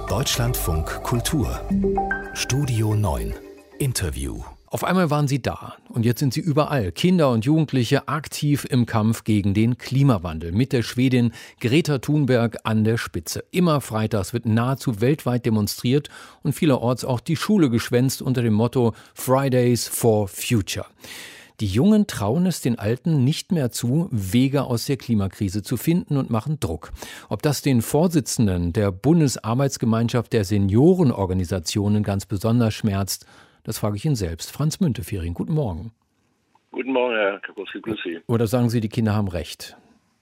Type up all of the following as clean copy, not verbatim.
Deutschlandfunk Kultur Studio 9 Interview. Auf einmal waren sie da und jetzt sind sie überall, Kinder und Jugendliche, aktiv im Kampf gegen den Klimawandel, mit der Schwedin Greta Thunberg an der Spitze. Immer freitags wird nahezu weltweit demonstriert und vielerorts auch die Schule geschwänzt unter dem Motto Fridays for Future. Die Jungen trauen es den Alten nicht mehr zu, Wege aus der Klimakrise zu finden und machen Druck. Ob das den Vorsitzenden der Bundesarbeitsgemeinschaft der Seniorenorganisationen ganz besonders schmerzt, das frage ich ihn selbst. Franz Müntefering, guten Morgen. Guten Morgen, Herr Kapowski, grüß Sie. Oder sagen Sie, die Kinder haben recht?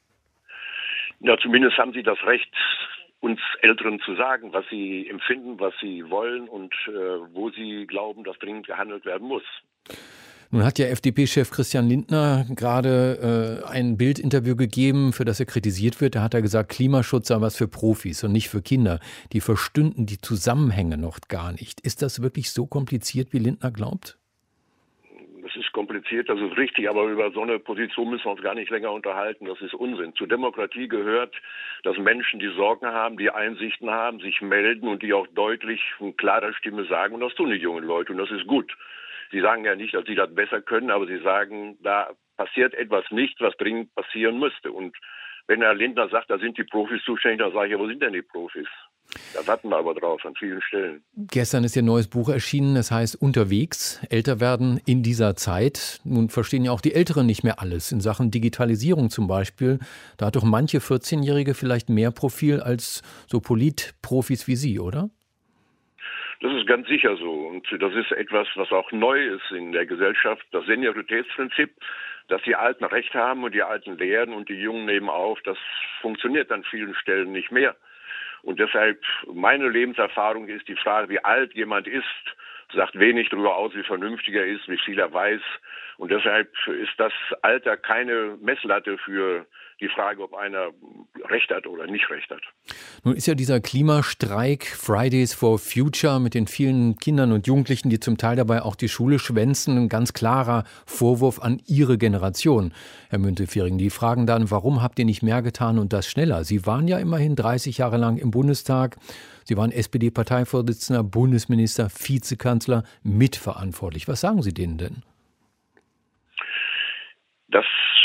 Ja, zumindest haben sie das Recht, uns Älteren zu sagen, was sie empfinden, was sie wollen und wo sie glauben, dass dringend gehandelt werden muss. Nun hat ja FDP-Chef Christian Lindner gerade ein Bildinterview gegeben, für das er kritisiert wird. Da hat er gesagt, Klimaschutz sei was für Profis und nicht für Kinder. Die verstünden die Zusammenhänge noch gar nicht. Ist das wirklich so kompliziert, wie Lindner glaubt? Das ist kompliziert, das ist richtig, aber über so eine Position müssen wir uns gar nicht länger unterhalten. Das ist Unsinn. Zur Demokratie gehört, dass Menschen, die Sorgen haben, die Einsichten haben, sich melden und die auch deutlich und klarer Stimme sagen. Und das tun die jungen Leute und das ist gut. Sie sagen ja nicht, dass sie das besser können, aber sie sagen, da passiert etwas nicht, was dringend passieren müsste. Und wenn Herr Lindner sagt, da sind die Profis zuständig, dann sage ich, ja, wo sind denn die Profis? Da warten wir aber drauf an vielen Stellen. Gestern ist Ihr neues Buch erschienen, das heißt Unterwegs, älter werden in dieser Zeit. Nun verstehen ja auch die Älteren nicht mehr alles in Sachen Digitalisierung zum Beispiel. Da hat doch manche 14-Jährige vielleicht mehr Profil als so Politprofis wie Sie, oder? Das ist ganz sicher so. Und das ist etwas, was auch neu ist in der Gesellschaft. Das Senioritätsprinzip, dass die Alten Recht haben und die Alten lehren und die Jungen nehmen auf, das funktioniert an vielen Stellen nicht mehr. Und deshalb, meine Lebenserfahrung ist die Frage, wie alt jemand ist, sagt wenig darüber aus, wie vernünftig er ist, wie viel er weiß. Und deshalb ist das Alter keine Messlatte für die Frage, ob einer Recht hat oder nicht Recht hat. Nun ist ja dieser Klimastreik Fridays for Future mit den vielen Kindern und Jugendlichen, die zum Teil dabei auch die Schule schwänzen, ein ganz klarer Vorwurf an Ihre Generation, Herr Müntefering. Die fragen dann, warum habt ihr nicht mehr getan und das schneller? Sie waren ja immerhin 30 Jahre lang im Bundestag. Sie waren SPD-Parteivorsitzender, Bundesminister, Vizekanzler, mitverantwortlich. Was sagen Sie denen denn? Dass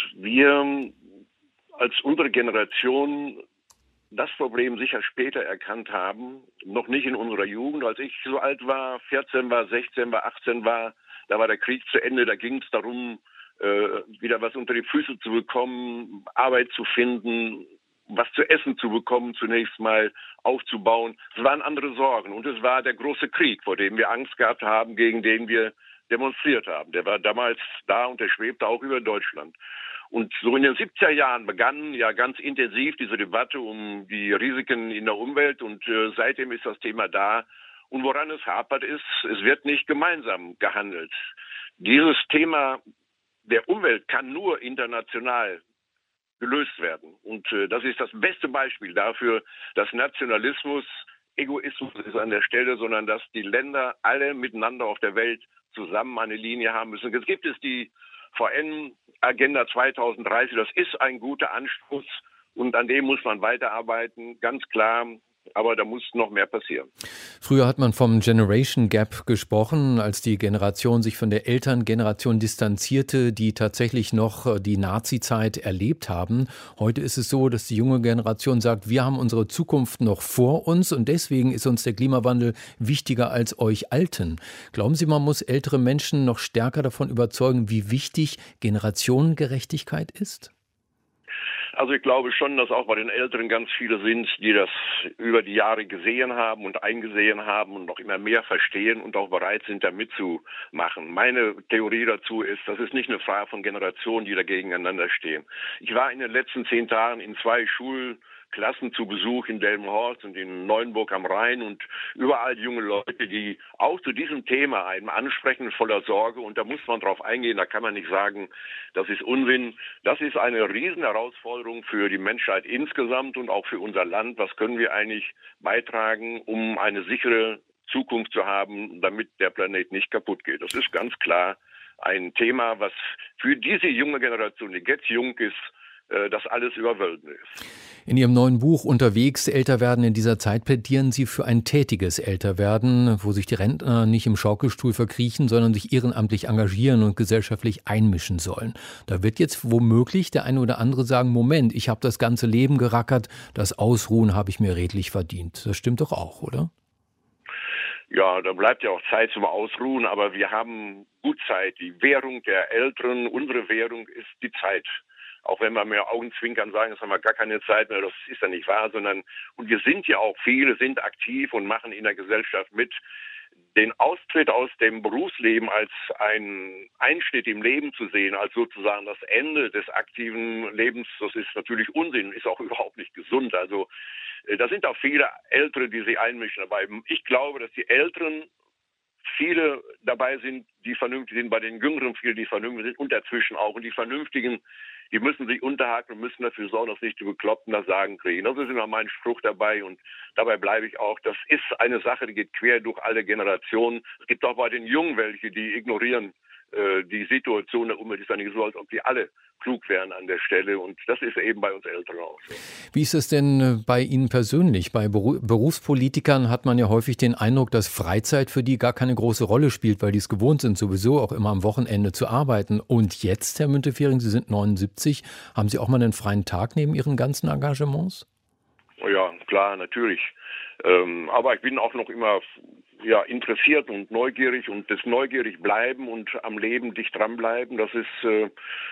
wir als unsere Generation das Problem sicher später erkannt haben, noch nicht in unserer Jugend. Als ich so alt war, 14 war, 16 war, 18 war, da war der Krieg zu Ende, da ging es darum, wieder was unter die Füße zu bekommen, Arbeit zu finden, was zu essen zu bekommen, zunächst mal aufzubauen. Es waren andere Sorgen und es war der große Krieg, vor dem wir Angst gehabt haben, gegen den wir demonstriert haben. Der war damals da und der schwebte auch über Deutschland. Und so in den 70er Jahren begann ja ganz intensiv diese Debatte um die Risiken in der Umwelt und seitdem ist das Thema da. Und woran es hapert ist, es wird nicht gemeinsam gehandelt. Dieses Thema der Umwelt kann nur international gelöst werden. Und das ist das beste Beispiel dafür, dass Nationalismus Egoismus ist an der Stelle, sondern dass die Länder alle miteinander auf der Welt zusammen eine Linie haben müssen. Jetzt gibt es die VN-Agenda 2030, das ist ein guter Anstoß und an dem muss man weiterarbeiten, ganz klar. Aber da muss noch mehr passieren. Früher hat man vom Generation Gap gesprochen, als die Generation sich von der Elterngeneration distanzierte, die tatsächlich noch die Nazi-Zeit erlebt haben. Heute ist es so, dass die junge Generation sagt, wir haben unsere Zukunft noch vor uns und deswegen ist uns der Klimawandel wichtiger als euch Alten. Glauben Sie, man muss ältere Menschen noch stärker davon überzeugen, wie wichtig Generationengerechtigkeit ist? Also ich glaube schon, dass auch bei den Älteren ganz viele sind, die das über die Jahre gesehen haben und eingesehen haben und noch immer mehr verstehen und auch bereit sind, da mitzumachen. Meine Theorie dazu ist, das ist nicht eine Frage von Generationen, die da gegeneinander stehen. Ich war in den letzten 10 Tagen in 2 Schulklassen zu Besuch in Delmenhorst und in Neuenburg am Rhein und überall junge Leute, die auch zu diesem Thema einem ansprechen, voller Sorge. Und da muss man drauf eingehen, da kann man nicht sagen, das ist Unsinn. Das ist eine Riesenherausforderung für die Menschheit insgesamt und auch für unser Land. Was können wir eigentlich beitragen, um eine sichere Zukunft zu haben, damit der Planet nicht kaputt geht? Das ist ganz klar ein Thema, was für diese junge Generation, die jetzt jung ist, das alles überwältigend ist. In Ihrem neuen Buch Unterwegs, älter werden in dieser Zeit plädieren Sie für ein tätiges Älterwerden, wo sich die Rentner nicht im Schaukelstuhl verkriechen, sondern sich ehrenamtlich engagieren und gesellschaftlich einmischen sollen. Da wird jetzt womöglich der eine oder andere sagen, Moment, ich habe das ganze Leben gerackert, das Ausruhen habe ich mir redlich verdient. Das stimmt doch auch, oder? Ja, da bleibt ja auch Zeit zum Ausruhen, aber wir haben gut Zeit. Die Währung der Älteren, unsere Währung ist die Zeit. Auch wenn wir mir Augenzwinkern sagen, das haben wir gar keine Zeit mehr, das ist ja nicht wahr, und wir sind ja auch, viele sind aktiv und machen in der Gesellschaft mit. Den Austritt aus dem Berufsleben als einen Einschnitt im Leben zu sehen, als sozusagen das Ende des aktiven Lebens, das ist natürlich Unsinn, ist auch überhaupt nicht gesund. Also da sind auch viele Ältere, die sich einmischen dabei. Ich glaube, dass die Älteren viele dabei sind, die vernünftig sind, bei den Jüngeren viele, die vernünftig sind und dazwischen auch. Und die Vernünftigen, die müssen sich unterhaken und müssen dafür sorgen, dass nicht die Bekloppten das Sagen kriegen. Das ist immer mein Spruch dabei und dabei bleibe ich auch. Das ist eine Sache, die geht quer durch alle Generationen. Es gibt auch bei den Jungen welche, die ignorieren die Situation der Umwelt. Ist ja nicht so, als ob die alle klug wären an der Stelle. Und das ist eben bei uns Älteren auch so. Wie ist es denn bei Ihnen persönlich? Bei Berufspolitikern hat man ja häufig den Eindruck, dass Freizeit für die gar keine große Rolle spielt, weil die es gewohnt sind, sowieso auch immer am Wochenende zu arbeiten. Und jetzt, Herr Müntefering, Sie sind 79, haben Sie auch mal einen freien Tag neben Ihren ganzen Engagements? Ja, klar, natürlich. Aber ich bin auch noch immer interessiert und neugierig und das neugierig bleiben und am Leben dicht dranbleiben, das ist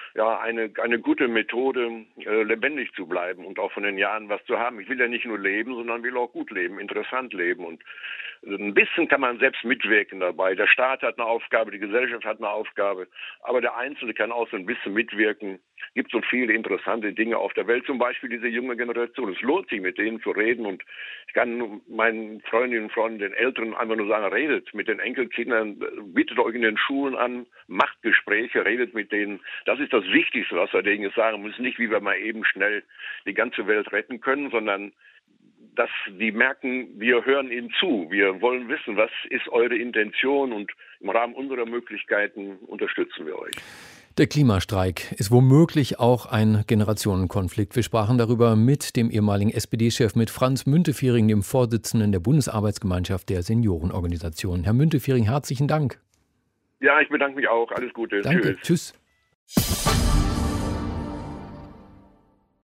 eine gute Methode, lebendig zu bleiben und auch von den Jahren was zu haben. Ich will ja nicht nur leben, sondern will auch gut leben, interessant leben und ein bisschen kann man selbst mitwirken dabei. Der Staat hat eine Aufgabe, die Gesellschaft hat eine Aufgabe, aber der Einzelne kann auch so ein bisschen mitwirken. Es gibt so viele interessante Dinge auf der Welt, zum Beispiel diese junge Generation. Es lohnt sich, mit denen zu reden und ich kann meinen Freundinnen und Freunden, den Älteren einfach nur sagen, redet mit den Enkelkindern, bietet euch in den Schulen an, macht Gespräche, redet mit denen. Das ist das Wichtigste, was wir denen jetzt sagen müssen. Nicht, wie wir mal eben schnell die ganze Welt retten können, sondern dass die merken, wir hören ihnen zu. Wir wollen wissen, was ist eure Intention und im Rahmen unserer Möglichkeiten unterstützen wir euch. Der Klimastreik ist womöglich auch ein Generationenkonflikt. Wir sprachen darüber mit dem ehemaligen SPD-Chef, mit Franz Müntefering, dem Vorsitzenden der Bundesarbeitsgemeinschaft der Seniorenorganisation. Herr Müntefering, herzlichen Dank. Ja, ich bedanke mich auch. Alles Gute. Danke. Tschüss.